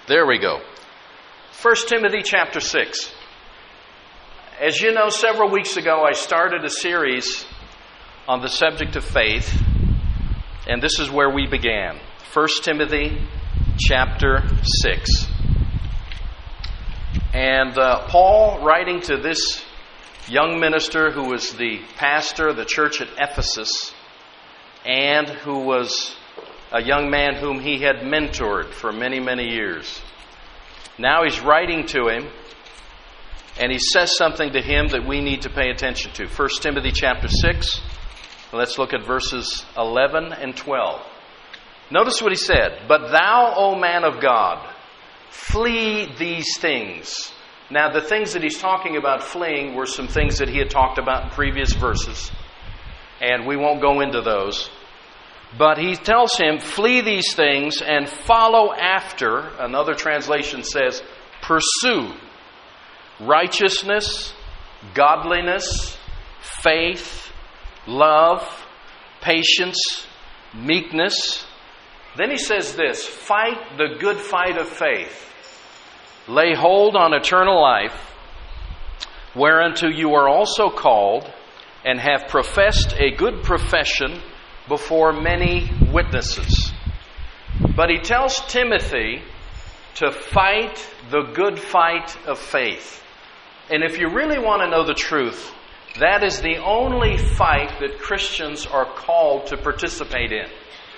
There we go. 1 Timothy chapter 6. As you know, several weeks ago I started a series on the subject of faith, and this is where we began. 1 Timothy chapter 6. And Paul, writing to this young minister who was the pastor of the church at Ephesus, and who was a young man whom he had mentored for many, many years. Now he's writing to him, and he says something to him that we need to pay attention to. 1 Timothy chapter 6, let's look at verses 11 and 12. Notice what he said, "But thou, O man of God, flee these things." Now the things that he's talking about fleeing were some things that he had talked about in previous verses, and we won't go into those. But he tells him, flee these things and follow after, another translation says, pursue righteousness, godliness, faith, love, patience, meekness. Then he says this, fight the good fight of faith. Lay hold on eternal life, whereunto you are also called, and have professed a good profession before many witnesses. But he tells Timothy to fight the good fight of faith. And if you really want to know the truth, that is the only fight that Christians are called to participate in.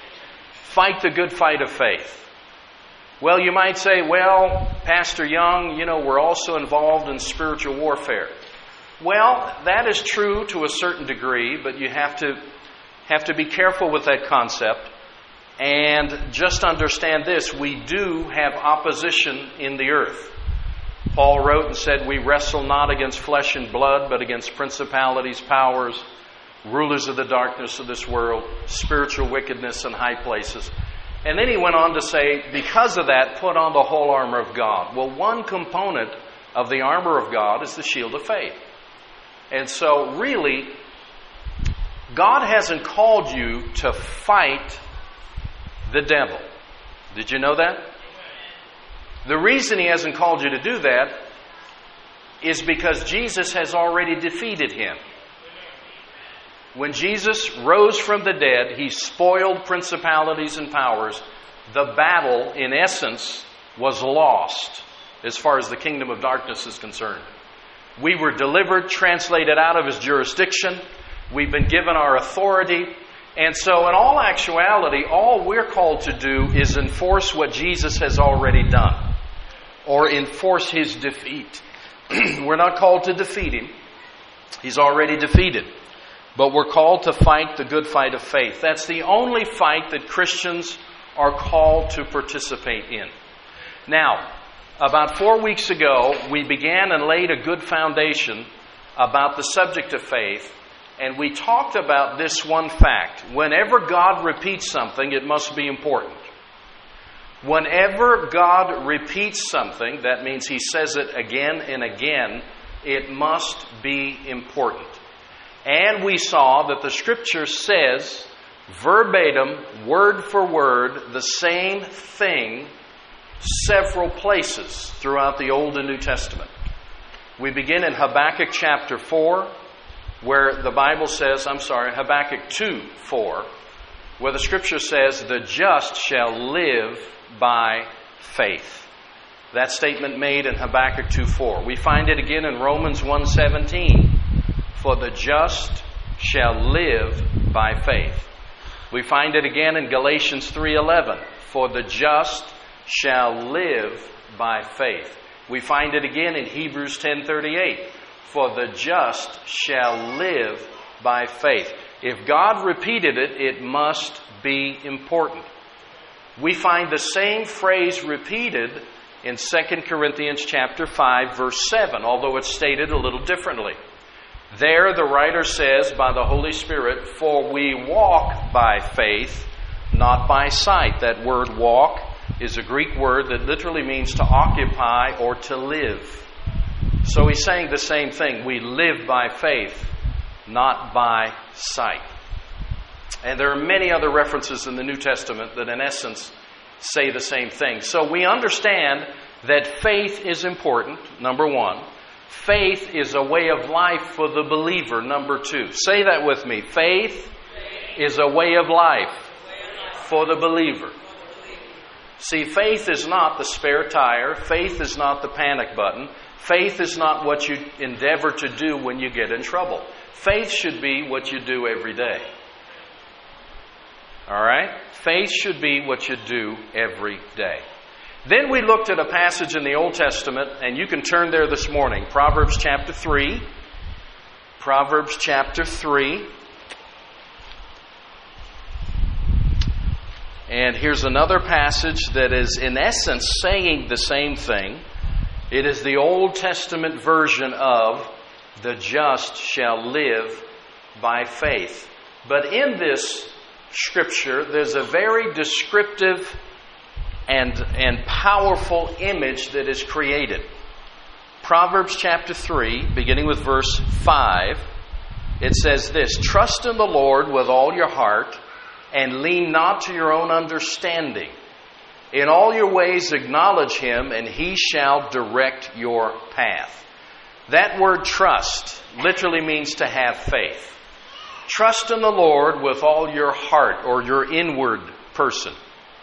Fight the good fight of faith. Well, you might say, well, Pastor Young, we're also involved in spiritual warfare. Well, that is true to a certain degree, but you have to be careful with that concept. And just understand this, we do have opposition in the earth. Paul wrote and said, we wrestle not against flesh and blood, but against principalities, powers, rulers of the darkness of this world, spiritual wickedness in high places. And then he went on to say, because of that, put on the whole armor of God. Well, one component of the armor of God is the shield of faith. And so really, God hasn't called you to fight the devil. Did you know that? The reason He hasn't called you to do that is because Jesus has already defeated him. When Jesus rose from the dead, He spoiled principalities and powers. The battle, in essence, was lost as far as the kingdom of darkness is concerned. We were delivered, translated out of His jurisdiction. We've been given our authority. And so in all actuality, all we're called to do is enforce what Jesus has already done, or enforce His defeat. We're not called to defeat Him. He's already defeated. But we're called to fight the good fight of faith. That's the only fight that Christians are called to participate in. Now, about 4 weeks ago, we began and laid a good foundation about the subject of faith. And we talked about this one fact. Whenever God repeats something, it must be important. Whenever God repeats something, that means He says it again and again, it must be important. And we saw that the Scripture says, verbatim, word for word, the same thing several places throughout the Old and New Testament. We begin in Habakkuk chapter 4, where the Bible says, Habakkuk 2:4, where the Scripture says, the just shall live by faith. That statement made in Habakkuk 2:4. We find it again in Romans 1:17. For the just shall live by faith. We find it again in Galatians 3:11. For the just shall live by faith. We find it again in Hebrews 10:38. For the just shall live by faith. If God repeated it, it must be important. We find the same phrase repeated in 2 Corinthians chapter 5, verse 7, although it's stated a little differently. There the writer says by the Holy Spirit, for we walk by faith, not by sight. That word walk is a Greek word that literally means to occupy or to live. So he's saying the same thing. We live by faith, not by sight. And there are many other references in the New Testament that in essence say the same thing. So we understand that faith is important, number one. Faith is a way of life for the believer, number two. Say that with me. Faith is a way of life for the believer. See, faith is not the spare tire. Faith is not the panic button. Faith is not what you endeavor to do when you get in trouble. Faith should be what you do every day. All right? Faith should be what you do every day. Then we looked at a passage in the Old Testament, and you can turn there this morning. Proverbs chapter 3. Proverbs chapter 3. And here's another passage that is in essence saying the same thing. It is the Old Testament version of the just shall live by faith. But in this scripture, there's a very descriptive and powerful image that is created. Proverbs chapter 3, beginning with verse 5, it says this, "Trust in the Lord with all your heart, and lean not to your own understanding. In all your ways acknowledge Him, and He shall direct your path." That word trust literally means to have faith. Trust in the Lord with all your heart, or your inward person.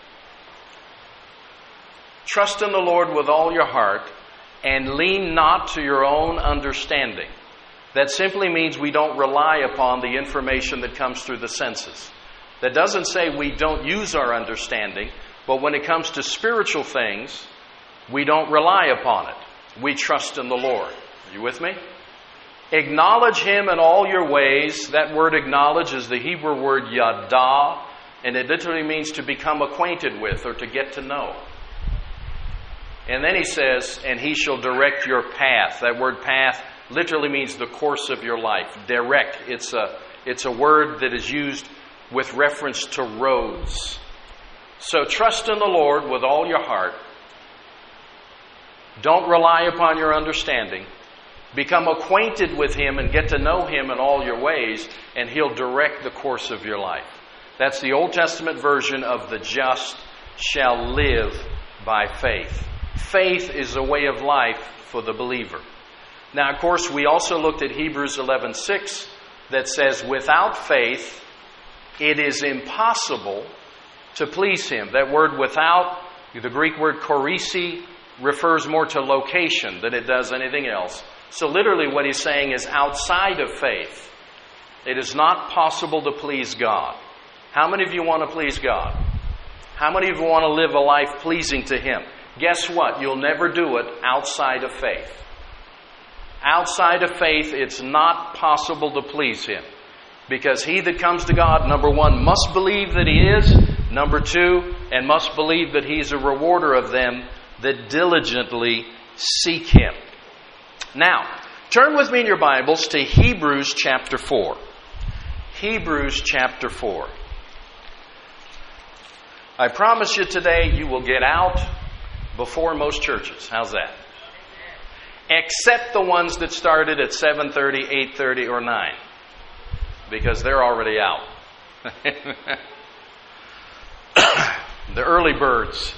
Trust in the Lord with all your heart, and lean not to your own understanding. That simply means we don't rely upon the information that comes through the senses. That doesn't say we don't use our understanding, but when it comes to spiritual things, we don't rely upon it. We trust in the Lord. Are you with me? Acknowledge Him in all your ways. That word acknowledge is the Hebrew word yadah, and it literally means to become acquainted with or to get to know. And then he says, and He shall direct your path. That word path literally means the course of your life. Direct. It's a word that is used with reference to roads. So trust in the Lord with all your heart. Don't rely upon your understanding. Become acquainted with Him and get to know Him in all your ways, and He'll direct the course of your life. That's the Old Testament version of the just shall live by faith. Faith is a way of life for the believer. Now, of course, we also looked at Hebrews 11:6 that says, without faith, it is impossible to please Him. That word without, the Greek word korisi, refers more to location than it does anything else. So literally what he's saying is outside of faith, it is not possible to please God. How many of you want to please God? How many of you want to live a life pleasing to Him? Guess what? You'll never do it outside of faith. Outside of faith, it's not possible to please Him. Because he that comes to God, number one, must believe that He is. Number two, and must believe that He's a rewarder of them that diligently seek Him. Now, turn with me in your Bibles to Hebrews chapter 4. Hebrews chapter 4. I promise you today you will get out before most churches. How's that? Except the ones that started at 7:30, 8:30, or 9. Because they're already out. The early birds.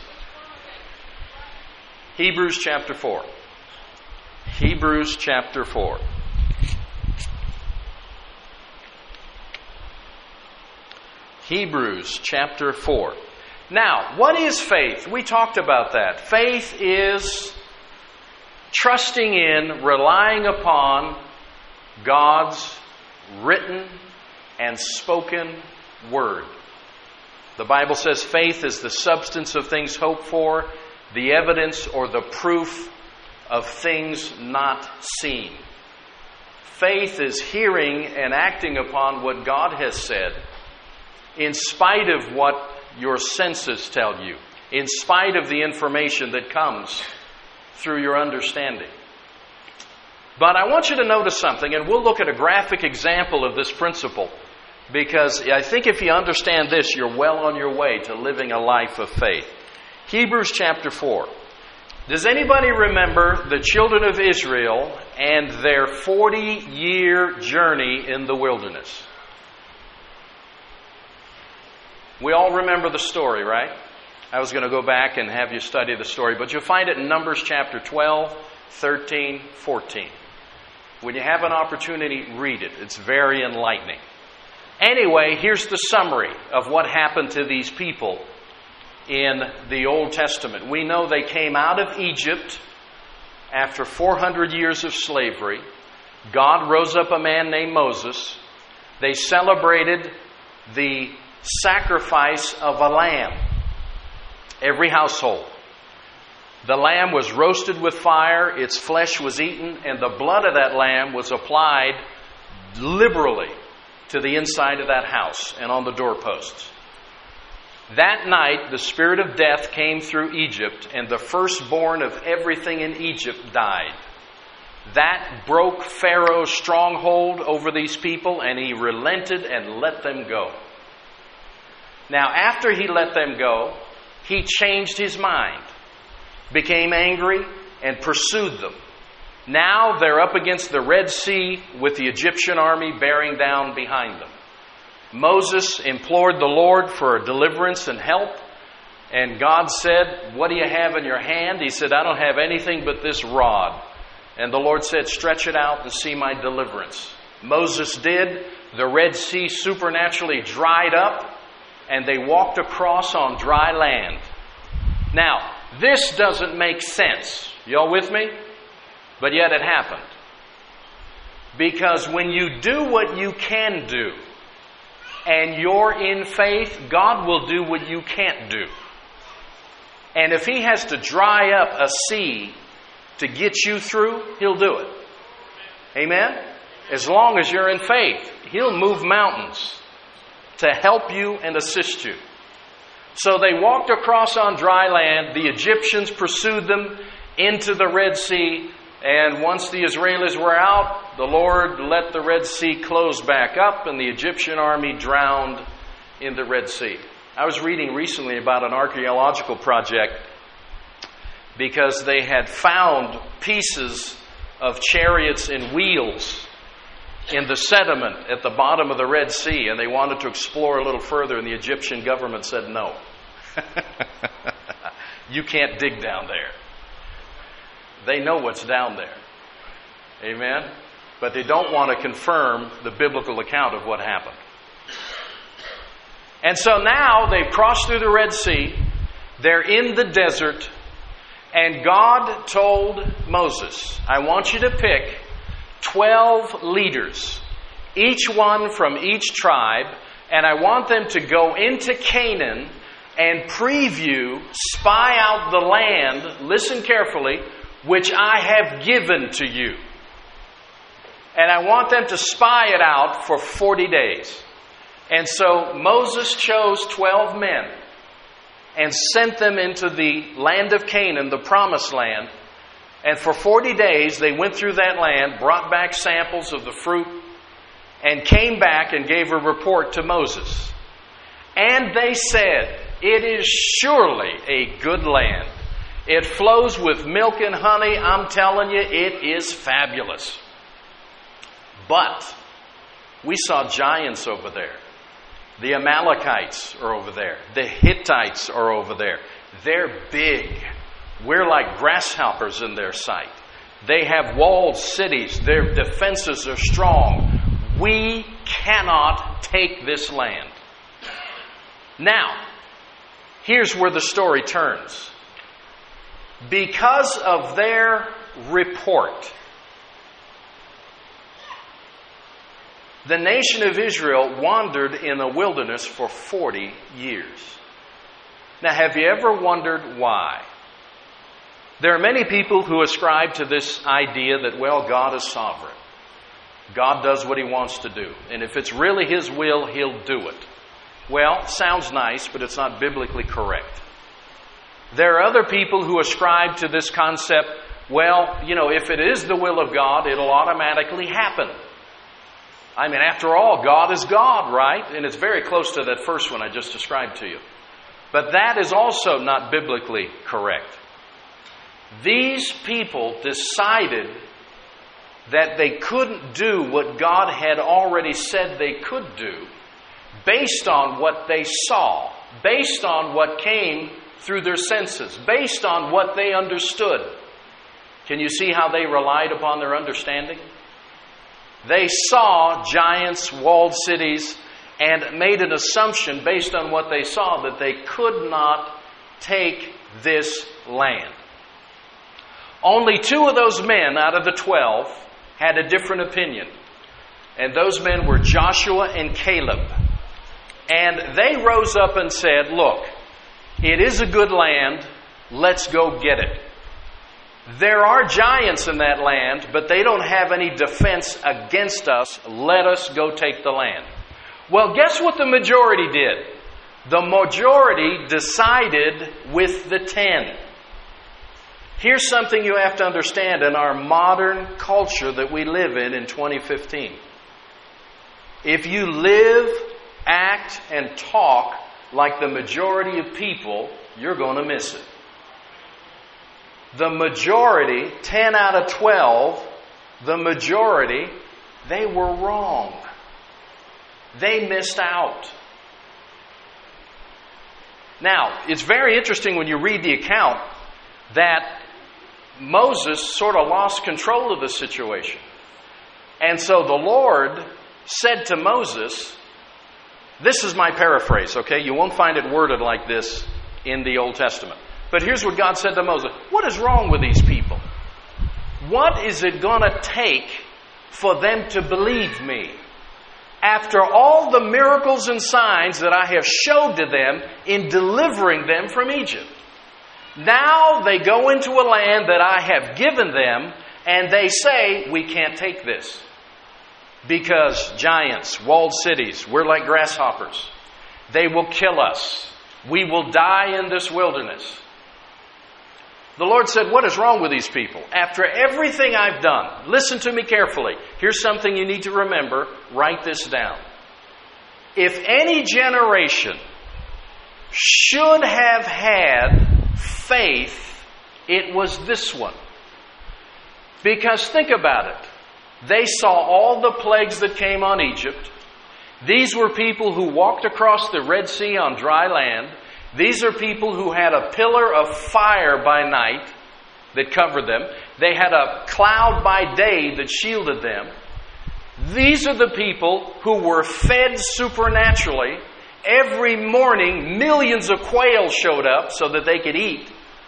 Hebrews chapter 4. Hebrews chapter 4. Hebrews chapter 4. Now, what is faith? We talked about that. Faith is trusting in, relying upon God's written and spoken word. The Bible says faith is the substance of things hoped for, the evidence or the proof of things not seen. Faith is hearing and acting upon what God has said in spite of what your senses tell you, in spite of the information that comes through your understanding. But I want you to notice something, and we'll look at a graphic example of this principle, because I think if you understand this, you're well on your way to living a life of faith. Hebrews chapter 4. Does anybody remember the children of Israel and their 40-year journey in the wilderness? We all remember the story, right? I was going to go back and have you study the story, but you'll find it in Numbers chapter 12, 13, 14. When you have an opportunity, read it. It's very enlightening. Anyway, here's the summary of what happened to these people in the Old Testament. We know they came out of Egypt after 400 years of slavery. God rose up a man named Moses. They celebrated the sacrifice of a lamb. Every household. The lamb was roasted with fire, its flesh was eaten, and the blood of that lamb was applied liberally to the inside of that house and on the doorposts. That night, the spirit of death came through Egypt, and the firstborn of everything in Egypt died. That broke Pharaoh's stronghold over these people, and he relented and let them go. Now, after he let them go, he changed his mind, became angry, and pursued them. Now they're up against the Red Sea with the Egyptian army bearing down behind them. Moses implored the Lord for deliverance and help, and God said, "What do you have in your hand?" He said, "I don't have anything but this rod." And the Lord said, "Stretch it out and see my deliverance." Moses did. The Red Sea supernaturally dried up, and they walked across on dry land. Now, this doesn't make sense. Y'all with me? But yet it happened. Because when you do what you can do, and you're in faith, God will do what you can't do. And if He has to dry up a sea to get you through, He'll do it. Amen? As long as you're in faith, He'll move mountains to help you and assist you. So they walked across on dry land. The Egyptians pursued them into the Red Sea. And once the Israelis were out, the Lord let the Red Sea close back up, and the Egyptian army drowned in the Red Sea. I was reading recently about an archaeological project because they had found pieces of chariots and wheels in the sediment at the bottom of the Red Sea, and they wanted to explore a little further, and the Egyptian government said no. You can't dig down there. They know what's down there. Amen? But they don't want to confirm the biblical account of what happened. And so now they've crossed through the Red Sea. They're in the desert. And God told Moses, "I want you to pick 12 leaders, each one from each tribe, and I want them to go into Canaan and preview, spy out the land," listen carefully, "which I have given to you. And I want them to spy it out for 40 days. And so Moses chose 12 men and sent them into the land of Canaan, the promised land. And for 40 days they went through that land, brought back samples of the fruit, and came back and gave a report to Moses. And they said, "It is surely a good land. It flows with milk and honey. I'm telling you, it is fabulous. But we saw giants over there. The Amalekites are over there. The Hittites are over there. They're big. We're like grasshoppers in their sight. They have walled cities. Their defenses are strong. We cannot take this land." Now, here's where the story turns. Because of their report, the nation of Israel wandered in the wilderness for 40 years. Now, have you ever wondered why? There are many people who ascribe to this idea that, well, God is sovereign. God does what He wants to do. And if it's really His will, He'll do it. Well, sounds nice, but it's not biblically correct. There are other people who ascribe to this concept, well, if it is the will of God, it'll automatically happen. I mean, after all, God is God, right? And it's very close to that first one I just described to you. But that is also not biblically correct. These people decided that they couldn't do what God had already said they could do based on what they saw, based on what came through their senses, based on what they understood. Can you see how they relied upon their understanding? They saw giants, walled cities, and made an assumption based on what they saw that they could not take this land. Only 2 of those men out of the 12 had a different opinion. And those men were Joshua and Caleb. And they rose up and said, look, it is a good land. Let's go get it. There are giants in that land, but they don't have any defense against us. Let us go take the land. Well, guess what the majority did? The majority decided with the 10. Here's something you have to understand in our modern culture that we live in 2015. If you live, act, and talk like the majority of people, you're going to miss it. The majority, 10 out of 12, the majority, they were wrong. They missed out. Now, it's very interesting when you read the account that Moses sort of lost control of the situation. And so the Lord said to Moses, this is my paraphrase, okay? You won't find it worded like this in the Old Testament. But here's what God said to Moses. What is wrong with these people? What is it going to take for them to believe me? After all the miracles and signs that I have showed to them in delivering them from Egypt. Now they go into a land that I have given them, and they say, we can't take this. Because giants, walled cities, we're like grasshoppers. They will kill us. We will die in this wilderness. The Lord said, what is wrong with these people? After everything I've done, listen to me carefully. Here's something you need to remember. Write this down. If any generation should have had faith, it was this one. Because think about it. They saw all the plagues that came on Egypt. These were people who walked across the Red Sea on dry land. These are people who had a pillar of fire by night that covered them. They had a cloud by day that shielded them. These are the people who were fed supernaturally. Every morning, millions of quail showed up so that they could eat.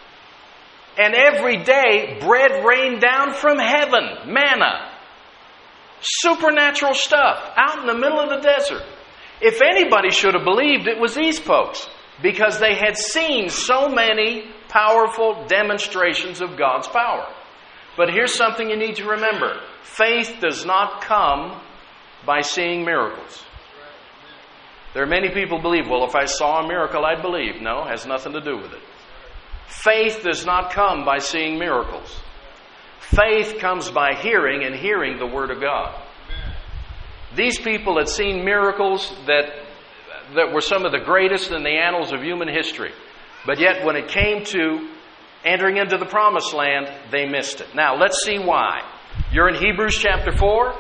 And every day, bread rained down from heaven, manna. Supernatural stuff out in the middle of the desert. If anybody should have believed, it was these folks. Because they had seen so many powerful demonstrations of God's power. But here's something you need to remember. Faith does not come by seeing miracles. There are many people who believe, well, if I saw a miracle, I'd believe. No, it has nothing to do with it. Faith does not come by seeing miracles. Faith comes by hearing, and hearing the Word of God. These people had seen miracles that were some of the greatest in the annals of human history. But yet when it came to entering into the promised land, they missed it. Now, let's see why. You're in Hebrews chapter 4.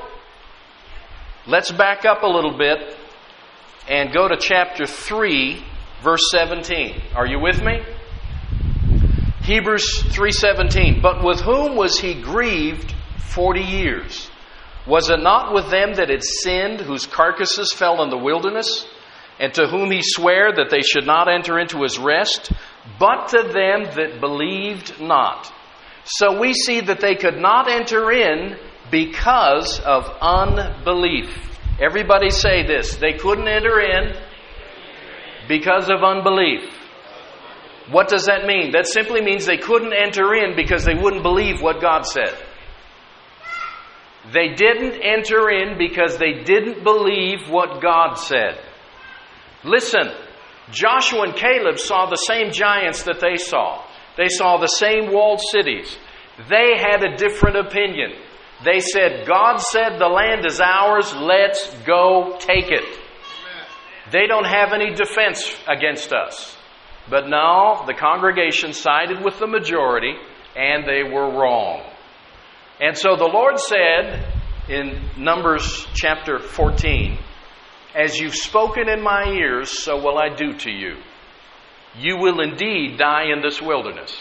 Let's back up a little bit and go to chapter 3, verse 17. Are you with me? Hebrews 3:17. But with whom was he grieved 40 years? Was it not with them that had sinned, whose carcasses fell in the wilderness? And to whom he sware that they should not enter into his rest, but to them that believed not. So we see that they could not enter in because of unbelief. Everybody say this. They couldn't enter in because of unbelief. What does that mean? That simply means they couldn't enter in because they wouldn't believe what God said. They didn't enter in because they didn't believe what God said. Listen, Joshua and Caleb saw the same giants that they saw. They saw the same walled cities. They had a different opinion. They said, God said the land is ours, let's go take it. They don't have any defense against us. But no, the congregation sided with the majority, and they were wrong. And so the Lord said in Numbers chapter 14, as you've spoken in my ears, so will I do to you. you will indeed die in this wilderness.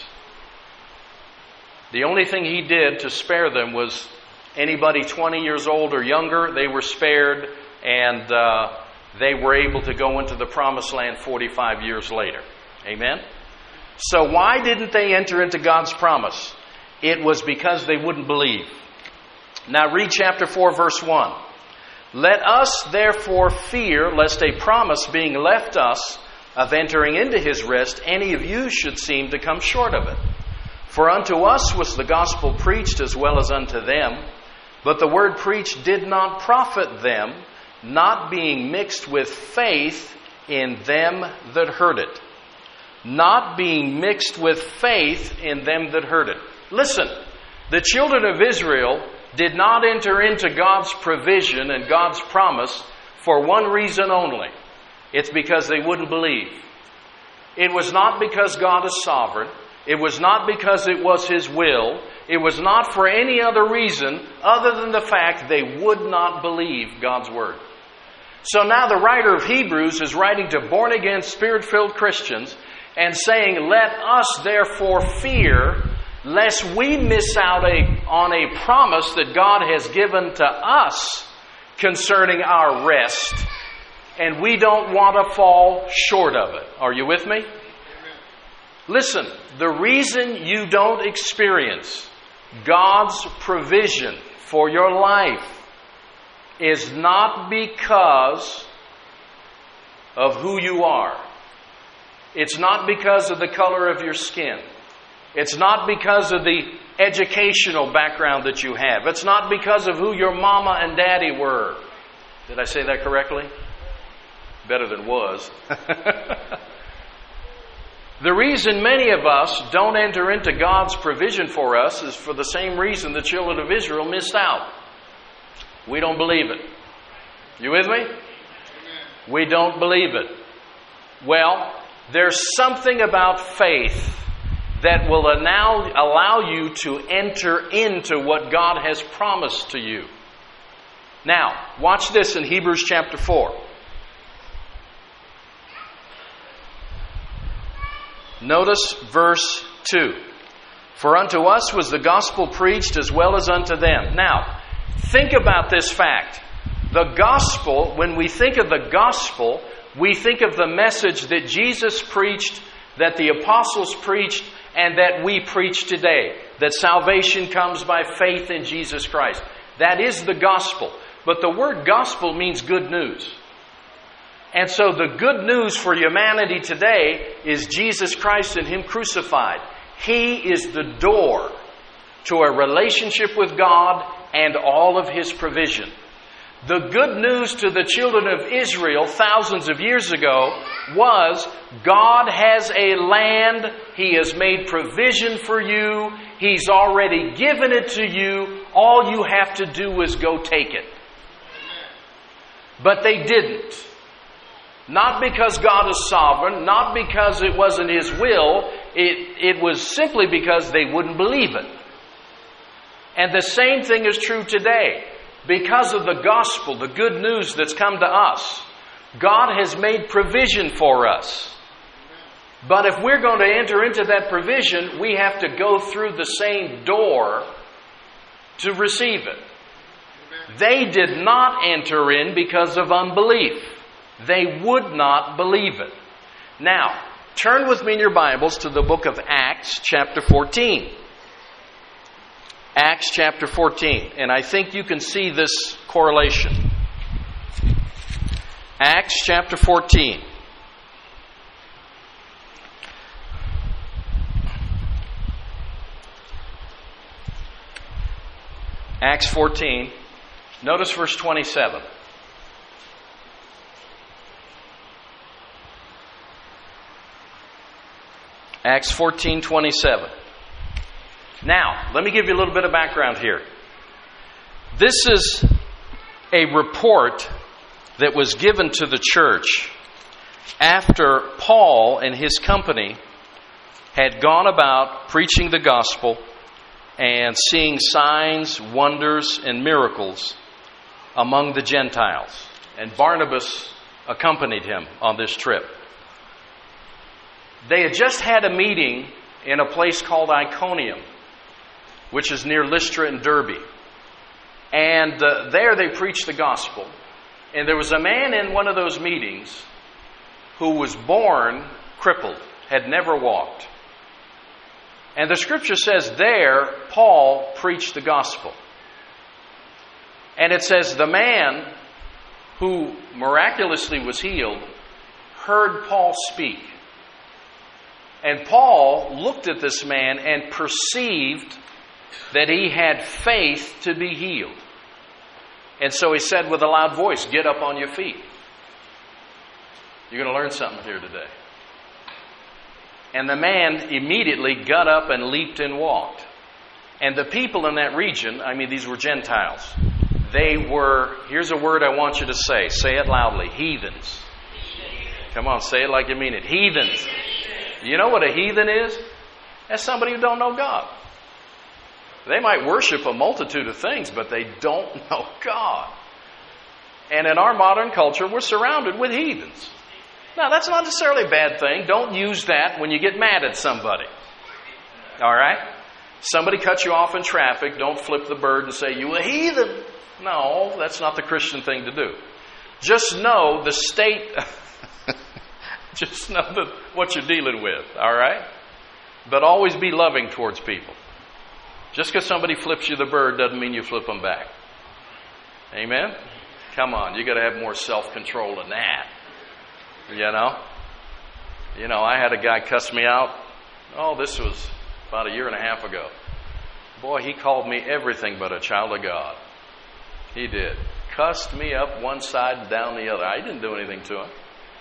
The only thing he did to spare them was anybody 20 years old or younger, they were spared, and they were able to go into the promised land 45 years later. Amen? So why didn't they enter into God's promise? It was because they wouldn't believe. Now read chapter 4, verse 1. Let us therefore fear, lest a promise being left us of entering into his rest, any of you should seem to come short of it. For unto us was the gospel preached as well as unto them, but the word preached did not profit them, not being mixed with faith in them that heard it. Not being mixed with faith in them that heard it. Listen, the children of Israel did not enter into God's provision and God's promise for one reason only. It's because they wouldn't believe. It was not because God is sovereign. It was not because it was His will. It was not for any other reason other than the fact they would not believe God's Word. So now the writer of Hebrews is writing to born-again, Spirit-filled Christians and saying, let us therefore fear, lest we miss out on a promise that God has given to us concerning our rest, and we don't want to fall short of it. Are you with me? Amen. Listen, the reason you don't experience God's provision for your life is not because of who you are. It's not because of the color of your skin. It's not because of the educational background that you have. It's not because of who your mama and daddy were. Did I say that correctly? Better than was. The reason many of us don't enter into God's provision for us is for the same reason the children of Israel missed out. We don't believe it. You with me? We don't believe it. Well, there's something about faith that will allow you to enter into what God has promised to you. Now, watch this in Hebrews chapter 4. Notice verse 2. For unto us was the gospel preached as well as unto them. Now, think about this fact. The gospel, when we think of the gospel, we think of the message that Jesus preached, that the apostles preached, and that we preach today. That salvation comes by faith in Jesus Christ. That is the gospel. But the word gospel means good news. And so the good news for humanity today is Jesus Christ and Him crucified. He is the door to a relationship with God and all of His provision. The good news to the children of Israel thousands of years ago was God has a land. He has made provision for you. He's already given it to you. All you have to do is go take it. But they didn't. Not because God is sovereign, not because it wasn't His will. It was simply because they wouldn't believe it. And the same thing is true today. Because of the gospel, the good news that's come to us, God has made provision for us. But if we're going to enter into that provision, we have to go through the same door to receive it. They did not enter in because of unbelief. They would not believe it. Now, turn with me in your Bibles to the book of Acts chapter 14. Acts chapter 14. And I think you can see this correlation. Acts chapter 14. Acts 14. Notice verse 27. Acts 14:27. Now, let me give you a little bit of background here. This is a report that was given to the church after Paul and his company had gone about preaching the gospel and seeing signs, wonders, and miracles among the Gentiles. And Barnabas accompanied him on this trip. They had just had a meeting in a place called Iconium, which is near Lystra and Derbe. And there they preached the gospel. And there was a man in one of those meetings who was born crippled, had never walked. And the scripture says there, Paul preached the gospel. And it says the man who miraculously was healed heard Paul speak. And Paul looked at this man and perceived that he had faith to be healed. And so he said with a loud voice, "Get up on your feet." You're going to learn something here today. And the man immediately got up and leaped and walked. And the people in that region, these were Gentiles. They were, here's a word I want you to say. Say it loudly. Heathens. Come on, say it like you mean it. Heathens. You know what a heathen is? That's somebody who don't know God. They might worship a multitude of things, but they don't know God. And in our modern culture, we're surrounded with heathens. Now, that's not necessarily a bad thing. Don't use that when you get mad at somebody. All right? Somebody cuts you off in traffic, don't flip the bird and say, "You a heathen." No, that's not the Christian thing to do. Just know the state, just know what you're dealing with, all right? But always be loving towards people. Just because somebody flips you the bird doesn't mean you flip them back. Amen? Come on, you got to have more self-control than that. You know, I had a guy cuss me out. Oh, this was about a year and a half ago. Boy, he called me everything but a child of God. He did. Cussed me up one side and down the other. I didn't do anything to him.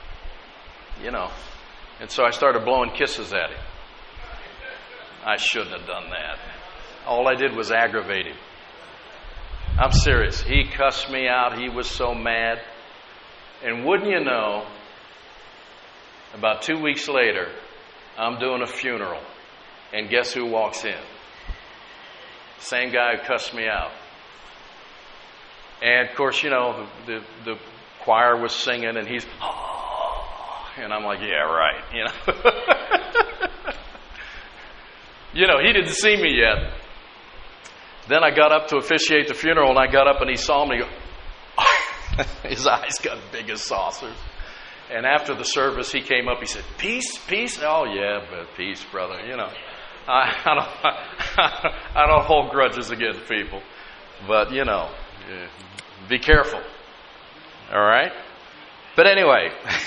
And so I started blowing kisses at him. I shouldn't have done that. All I did was aggravate him. I'm serious. He cussed me out. He was so mad. And wouldn't you know, about 2 weeks later, I'm doing a funeral. And guess who walks in? Same guy who cussed me out. And of course, the choir was singing and he's, "Oh," and I'm like, "Yeah, right." He didn't see me yet. Then I got up to officiate the funeral and I got up and he saw me. His eyes got big as saucers. And after the service, he came up, he said, "Peace, peace." "Oh yeah, but peace, brother." I don't hold grudges against people. But, be careful. All right? But anyway,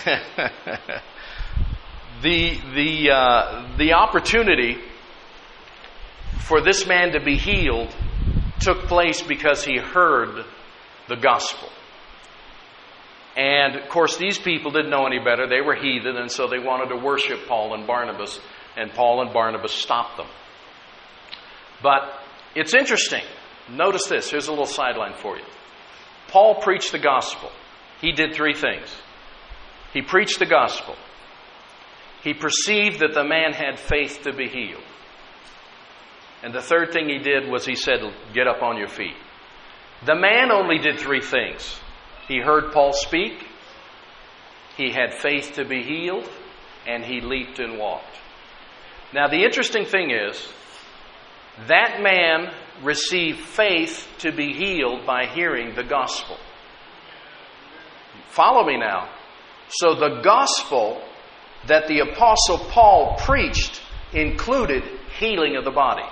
the opportunity for this man to be healed took place because he heard the gospel. And, of course, these people didn't know any better. They were heathen, and so they wanted to worship Paul and Barnabas, and Paul and Barnabas stopped them. But it's interesting. Notice this. Here's a little sideline for you. Paul preached the gospel. He did 3 things. He preached the gospel. He perceived that the man had faith to be healed. And the third thing he did was he said, "Get up on your feet." The man only did 3 things. He heard Paul speak, he had faith to be healed, and he leaped and walked. Now the interesting thing is, that man received faith to be healed by hearing the gospel. Follow me now. So the gospel that the Apostle Paul preached included healing of the body.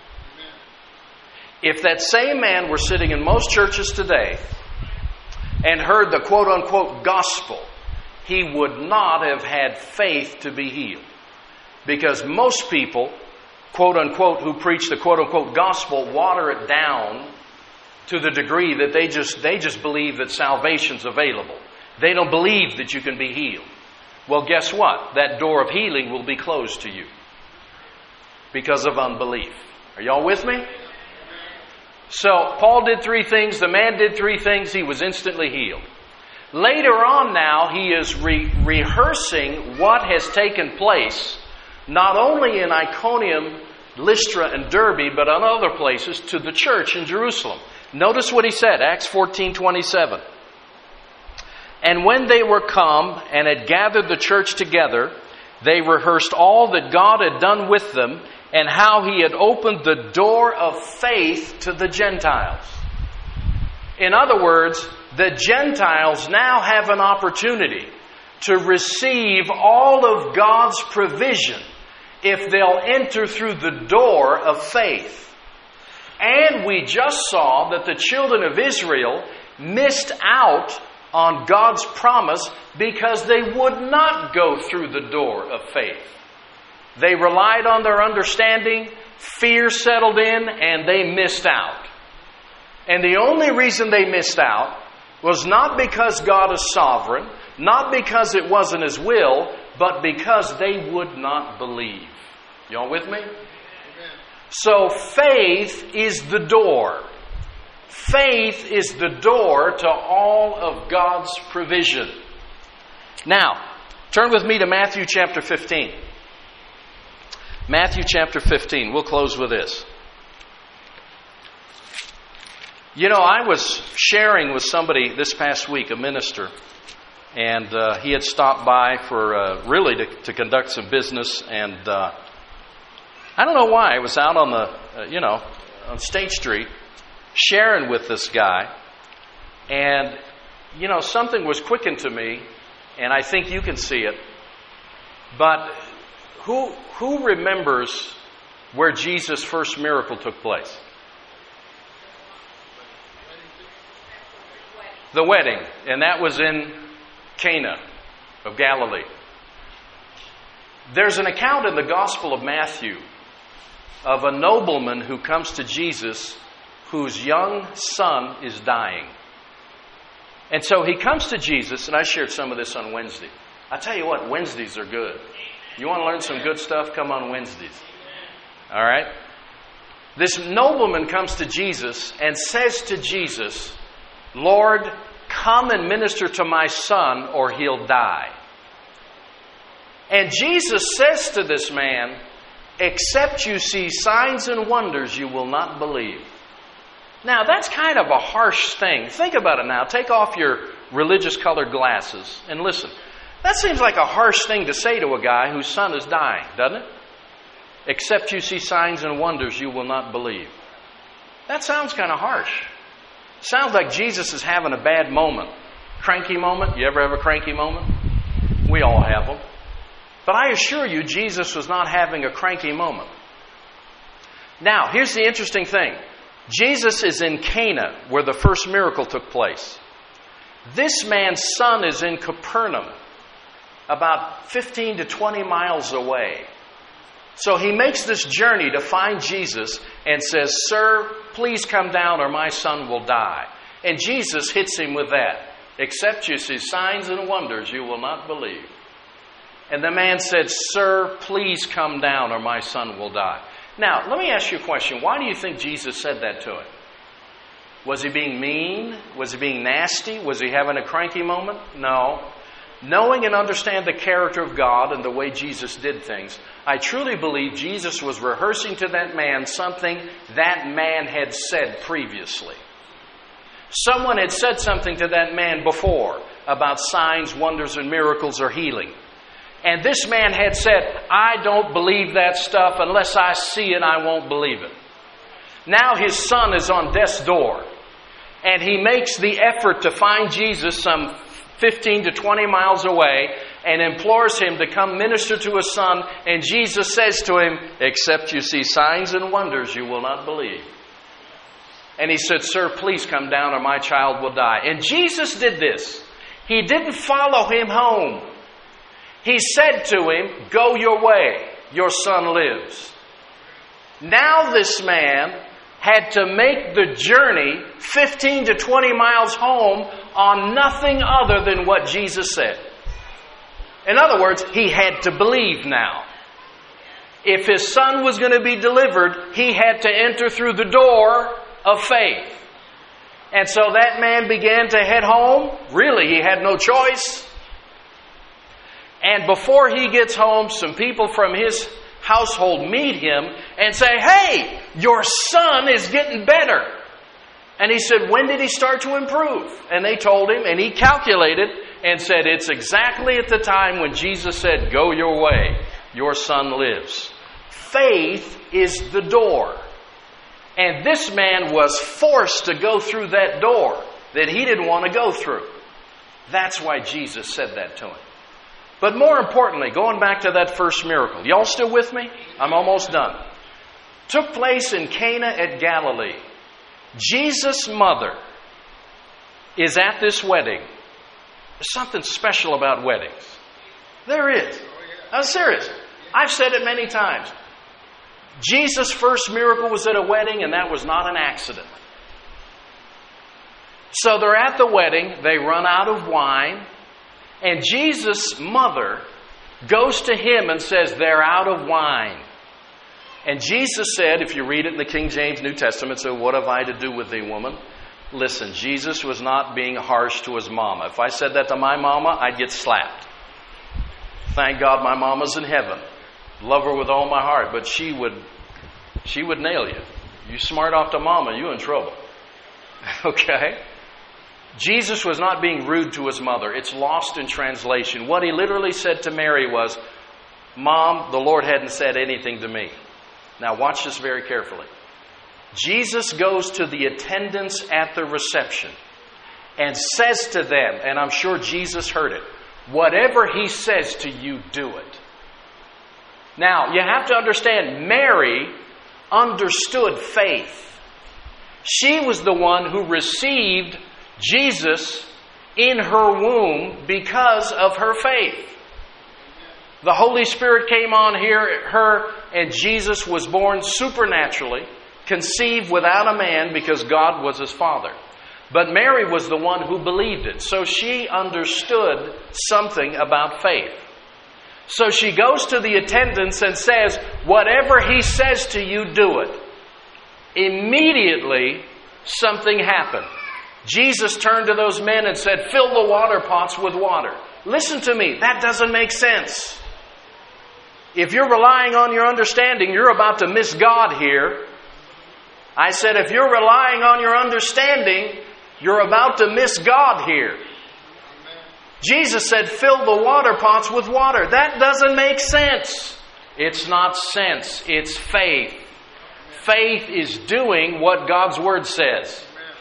If that same man were sitting in most churches today and heard the quote-unquote gospel, he would not have had faith to be healed. Because most people, quote-unquote, who preach the quote-unquote gospel, water it down to the degree that they just believe that salvation's available. They don't believe that you can be healed. Well, guess what? That door of healing will be closed to you because of unbelief. Are y'all with me? So, Paul did 3 things. The man did 3 things. He was instantly healed. Later on now, he is rehearsing what has taken place, not only in Iconium, Lystra, and Derbe, but on other places, to the church in Jerusalem. Notice what he said, Acts 14:27. "And when they were come and had gathered the church together, They rehearsed all that God had done with them and how He had opened the door of faith to the Gentiles. In other words, the Gentiles now have an opportunity to receive all of God's provision if they'll enter through the door of faith. And we just saw that the children of Israel missed out on God's promise because they would not go through the door of faith. They relied on their understanding, fear settled in, and they missed out. And the only reason they missed out was not because God is sovereign, not because it wasn't His will, but because they would not believe. Y'all with me? Amen. So faith is the door. Faith is the door to all of God's provision. Now, turn with me to Matthew chapter 15. Matthew chapter 15. We'll close with this. You know, I was sharing with somebody this past week, a minister, and he had stopped by for really to conduct some business, and I don't know why. I was out on the, on State Street, sharing with this guy, and, something was quickened to me, and I think you can see it, but who remembers where Jesus' first miracle took place? The wedding, and that was in Cana of Galilee. There's an account in the Gospel of Matthew of a nobleman who comes to Jesus whose young son is dying. And so he comes to Jesus, and I shared some of this on Wednesday. I tell you what, Wednesdays are good. You want to learn some good stuff? Come on Wednesdays. All right? This nobleman comes to Jesus and says to Jesus, Lord, come and minister to my son or he'll die. And Jesus says to this man, except you see signs and wonders, you will not believe. Now, that's kind of a harsh thing. Think about it now. Take off your religious colored glasses and listen. That seems like a harsh thing to say to a guy whose son is dying, doesn't it? Except you see signs and wonders, you will not believe. That sounds kind of harsh. Sounds like Jesus is having a bad moment. Cranky moment? You ever have a cranky moment? We all have them. But I assure you, Jesus was not having a cranky moment. Now, here's the interesting thing. Jesus is in Cana, where the first miracle took place. This man's son is in Capernaum, about 15 to 20 miles away. So he makes this journey to find Jesus and says, Sir, please come down or my son will die. And Jesus hits him with that. Except you see signs and wonders, you will not believe. And the man said, Sir, please come down or my son will die. Now, let me ask you a question. Why do you think Jesus said that to him? Was he being mean? Was he being nasty? Was he having a cranky moment? No. Knowing and understand the character of God and the way Jesus did things, I truly believe Jesus was rehearsing to that man something that man had said previously. Someone had said something to that man before about signs, wonders, and miracles or healing. And this man had said, I don't believe that stuff. Unless I see it, I won't believe it. Now his son is on death's door. And he makes the effort to find Jesus some 15 to 20 miles away and implores him to come minister to his son. And Jesus says to him, except you see signs and wonders, you will not believe. And he said, Sir, please come down or my child will die. And Jesus did this. He didn't follow him home. He said to him, go your way, your son lives. Now this man had to make the journey 15 to 20 miles home on nothing other than what Jesus said. In other words, he had to believe now. If his son was going to be delivered, he had to enter through the door of faith. And so that man began to head home. Really, he had no choice. And before he gets home, some people from his household meet him and say, hey, your son is getting better. And he said, when did he start to improve? And they told him, and he calculated and said, it's exactly at the time when Jesus said, go your way, your son lives. Faith is the door. And this man was forced to go through that door that he didn't want to go through. That's why Jesus said that to him. But more importantly, going back to that first miracle, y'all still with me? I'm almost done. Took place in Cana at Galilee. Jesus' mother is at this wedding. There's something special about weddings. There is. I'm serious. I've said it many times. Jesus' first miracle was at a wedding, and that was not an accident. So they're at the wedding, they run out of wine, and Jesus' mother goes to him and says, they're out of wine. And Jesus said, if you read it in the King James New Testament, so what have I to do with thee, woman? Listen, Jesus was not being harsh to his mama. If I said that to my mama, I'd get slapped. Thank God my mama's in heaven. Love her with all my heart, but she would nail you. You smart off to mama, you in trouble. Okay? Jesus was not being rude to his mother. It's lost in translation. What he literally said to Mary was, Mom, the Lord hadn't said anything to me. Now watch this very carefully. Jesus goes to the attendants at the reception and says to them, and I'm sure Jesus heard it, whatever he says to you, do it. Now, you have to understand, Mary understood faith. She was the one who received Jesus in her womb because of her faith. The Holy Spirit came on her, and Jesus was born supernaturally, conceived without a man because God was his father. But Mary was the one who believed it, so she understood something about faith. So she goes to the attendants and says, whatever he says to you, do it. Immediately, something happened. Jesus turned to those men and said, fill the water pots with water. Listen to me, that doesn't make sense. If you're relying on your understanding, you're about to miss God here. I said, if you're relying on your understanding, you're about to miss God here. Jesus said, fill the water pots with water. That doesn't make sense. It's not sense, it's faith. Faith is doing what God's Word says.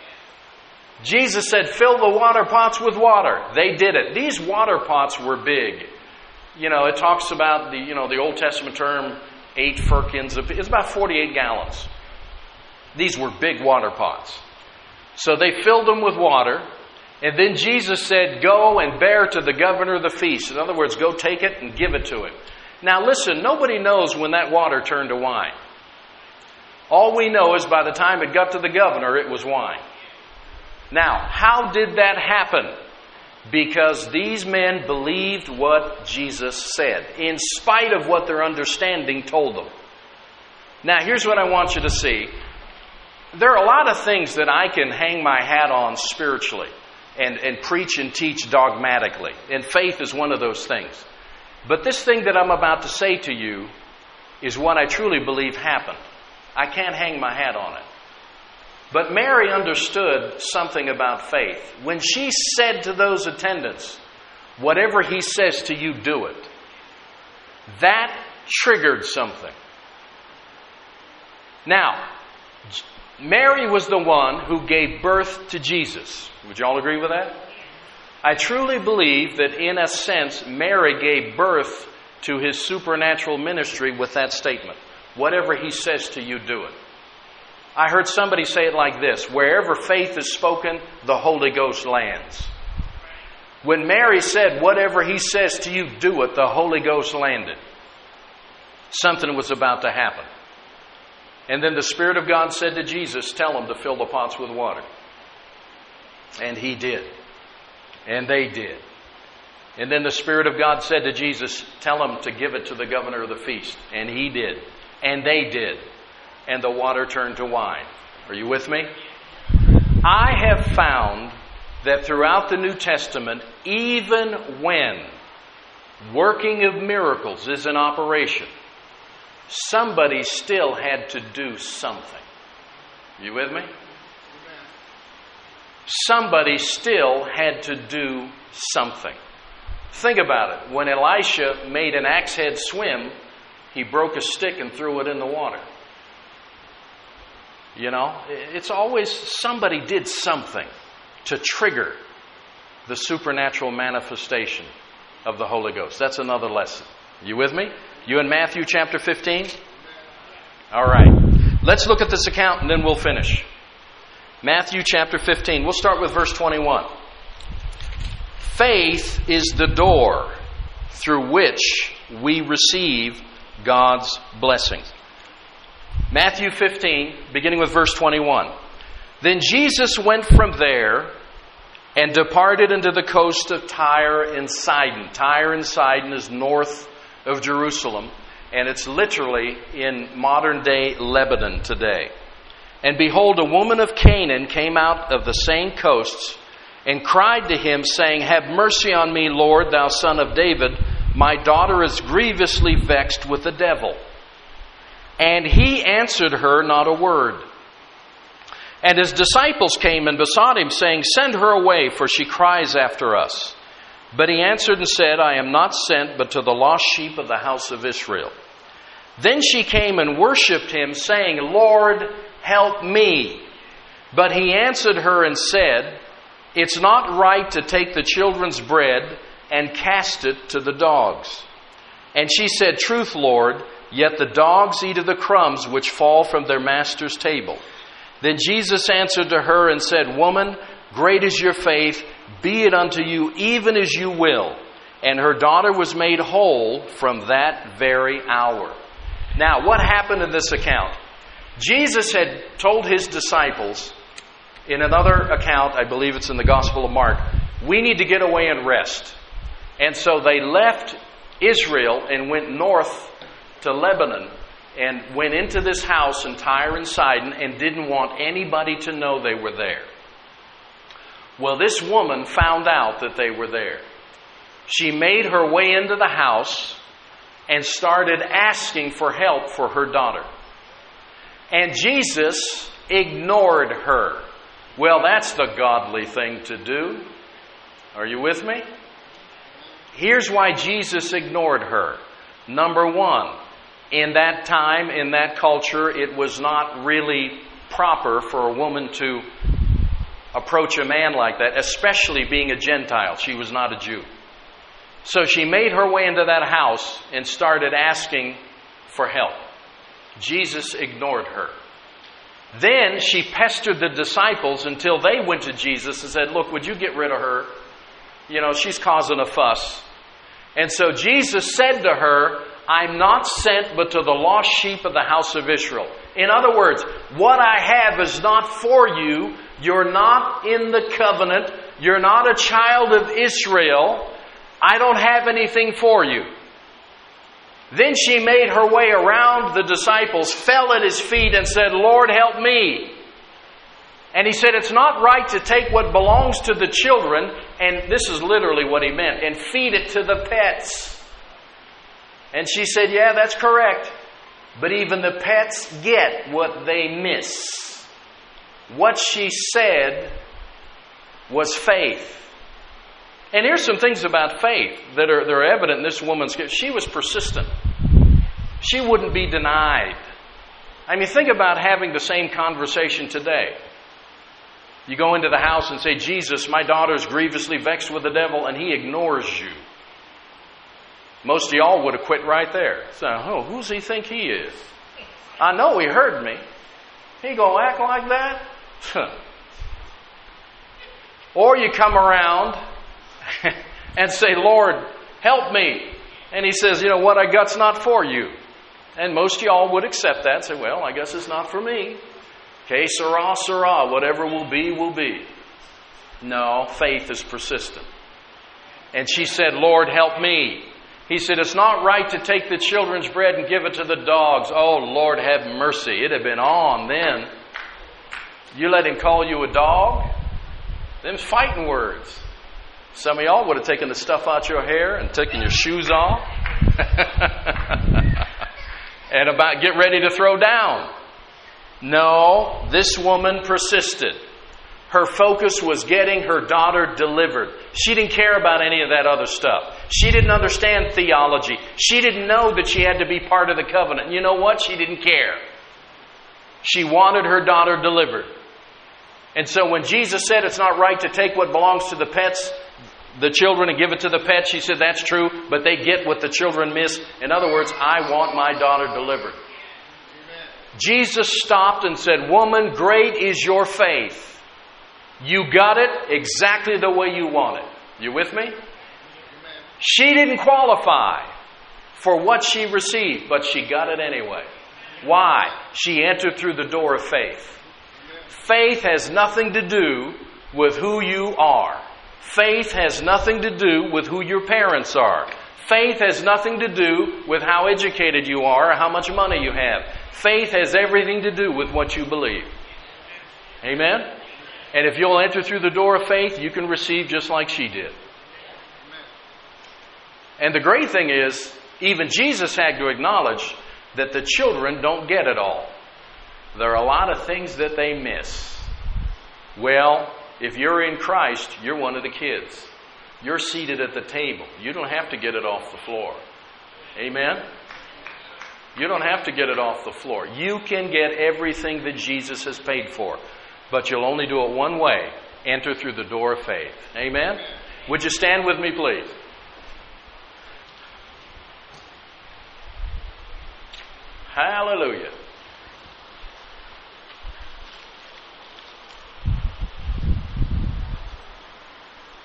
Jesus said, fill the water pots with water. They did it. These water pots were big. You know, it talks about the Old Testament term, 8 firkins. It's about 48 gallons. These were big water pots. So they filled them with water. And then Jesus said, go and bear to the governor the feast. In other words, go take it and give it to him. Now listen, nobody knows when that water turned to wine. All we know is by the time it got to the governor, it was wine. Now, how did that happen? Because these men believed what Jesus said, in spite of what their understanding told them. Now, here's what I want you to see. There are a lot of things that I can hang my hat on spiritually and preach and teach dogmatically. And faith is one of those things. But this thing that I'm about to say to you is what I truly believe happened. I can't hang my hat on it. But Mary understood something about faith. When she said to those attendants, whatever he says to you, do it. That triggered something. Now, Mary was the one who gave birth to Jesus. Would you all agree with that? I truly believe that in a sense, Mary gave birth to his supernatural ministry with that statement. Whatever he says to you, do it. I heard somebody say it like this: wherever faith is spoken, the Holy Ghost lands. When Mary said, whatever he says to you, do it, the Holy Ghost landed. Something was about to happen. And then the Spirit of God said to Jesus, tell him to fill the pots with water. And he did. And they did. And then the Spirit of God said to Jesus, tell him to give it to the governor of the feast. And he did. And they did. And the water turned to wine. Are you with me? I have found that throughout the New Testament, even when working of miracles is in operation, somebody still had to do something. You with me? somebody still had to do something. Think about it. When Elisha made an axe head swim, he broke a stick and threw it in the water. You know, it's always somebody did something to trigger the supernatural manifestation of the Holy Ghost. That's another lesson. You with me? You in Matthew chapter 15? All right. Let's look at this account and then we'll finish. Matthew chapter 15. We'll start with verse 21. Faith is the door through which we receive God's blessings. Matthew 15, beginning with verse 21. Then Jesus went from there and departed into the coast of Tyre and Sidon. Tyre and Sidon is north of Jerusalem, and it's literally in modern-day Lebanon today. And behold, a woman of Canaan came out of the same coasts and cried to him, saying, Have mercy on me, Lord, thou son of David. My daughter is grievously vexed with the devil. And he answered her not a word. And his disciples came and besought him, saying, Send her away, for she cries after us. But he answered and said, I am not sent but to the lost sheep of the house of Israel. Then she came and worshipped him, saying, Lord, help me. But he answered her and said, It's not right to take the children's bread and cast it to the dogs. And she said, Truth, Lord, yet the dogs eat of the crumbs which fall from their master's table. Then Jesus answered to her and said, Woman, great is your faith, be it unto you even as you will. And her daughter was made whole from that very hour. Now, what happened in this account? Jesus had told his disciples, in another account, I believe it's in the Gospel of Mark, we need to get away and rest. And so they left Israel and went north to Lebanon and went into this house in Tyre and Sidon and didn't want anybody to know they were there. Well, this woman found out that they were there. She made her way into the house and started asking for help for her daughter. And Jesus ignored her. Well, that's the godly thing to do. Are you with me? Here's why Jesus ignored her. Number one, in that time, in that culture, it was not really proper for a woman to approach a man like that, especially being a Gentile. She was not a Jew. So she made her way into that house and started asking for help. Jesus ignored her. Then she pestered the disciples until they went to Jesus and said, Look, would you get rid of her? You know, she's causing a fuss. And so Jesus said to her, I'm not sent but to the lost sheep of the house of Israel. In other words, what I have is not for you. You're not in the covenant. You're not a child of Israel. I don't have anything for you. Then she made her way around the disciples, fell at his feet and said, Lord, help me. And he said, it's not right to take what belongs to the children, and this is literally what he meant, and feed it to the pets. And she said, yeah, that's correct. But even the pets get what they miss. What she said was faith. And here's some things about faith that are evident in this woman's case. She was persistent. She wouldn't be denied. I mean, think about having the same conversation today. You go into the house and say, Jesus, my daughter is grievously vexed with the devil, and he ignores you. Most of y'all would have quit right there. So, who does he think he is? I know he heard me. He gonna act like that? Or you come around and say, Lord, help me. And he says, you know what, I got's not for you. And most of y'all would accept that and say, well, I guess it's not for me. Okay, sirrah, sirrah, whatever will be, will be. No, faith is persistent. And she said, Lord, help me. He said, it's not right to take the children's bread and give it to the dogs. Oh, Lord, have mercy. It had been on then. You let him call you a dog? Them's fighting words. Some of y'all would have taken the stuff out your hair and taken your shoes off. And about get ready to throw down. No, this woman persisted. Her focus was getting her daughter delivered. She didn't care about any of that other stuff. She didn't understand theology. She didn't know that she had to be part of the covenant. You know what? She didn't care. She wanted her daughter delivered. And so when Jesus said it's not right to take what belongs to the children, and give it to the pets, she said that's true, but they get what the children miss. In other words, I want my daughter delivered. Jesus stopped and said, "Woman, great is your faith. You got it exactly the way you want it." You with me? She didn't qualify for what she received, but she got it anyway. Why? She entered through the door of faith. Faith has nothing to do with who you are. Faith has nothing to do with who your parents are. Faith has nothing to do with how educated you are or how much money you have. Faith has everything to do with what you believe. Amen? And if you'll enter through the door of faith, you can receive just like she did. And the great thing is, even Jesus had to acknowledge that the children don't get it all. There are a lot of things that they miss. Well, if you're in Christ, you're one of the kids. You're seated at the table. You don't have to get it off the floor. Amen? You don't have to get it off the floor. You can get everything that Jesus has paid for. But you'll only do it one way. Enter through the door of faith. Amen? Would you stand with me, please? Hallelujah.